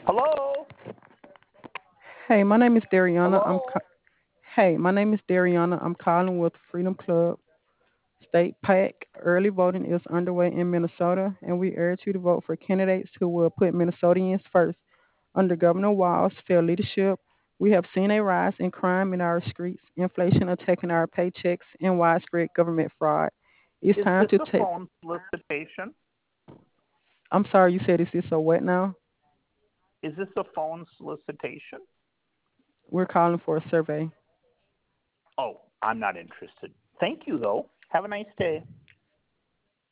Hello? Hey, my name is Dariana. Hello? Hey, my name is Dariana. I'm calling with Freedom Club State PAC. Early voting is underway in Minnesota, and we urge you to vote for candidates who will put Minnesotans first. Under Governor Walz's fair leadership, we have seen a rise in crime in our streets, inflation attacking our paychecks, and widespread government fraud. It's Is time this to a take. phone solicitation? I'm sorry, you said is this a what now? Is this a phone solicitation? We're calling for a survey. Oh, I'm not interested. Thank you, though. Have a nice day.